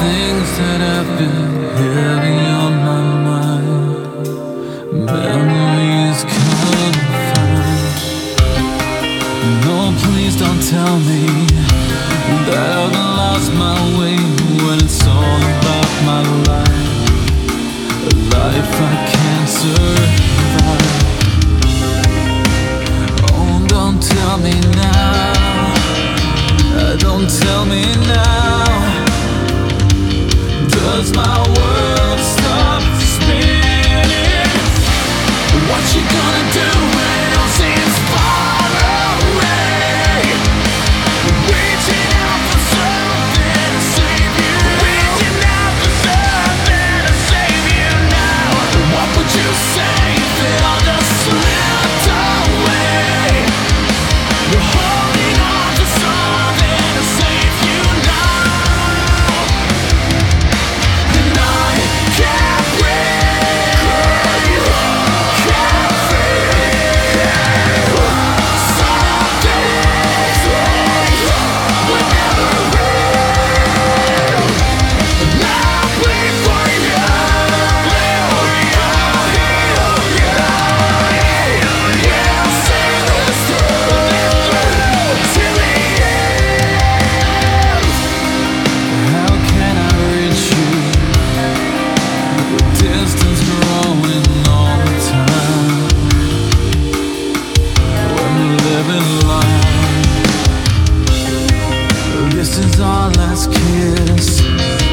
things that have been heavy on my mind, memories confined. No, please don't tell me that I've lost my way when it's all about my life, a life I can't survive. Oh, don't tell me now, don't tell me now. Does my world stop spinning? What you gonna do when it all seems far away? Reaching out for something to save you. Reaching out for something to save you now. What would you say if it all just slipped away? You're holding on to something to save you now, and I can't breathe, can't feel something would never real. Now bleed for you, we'll see this through till the end. How can I reach you? The distance growing all the time. When we're living life, this is our last kiss.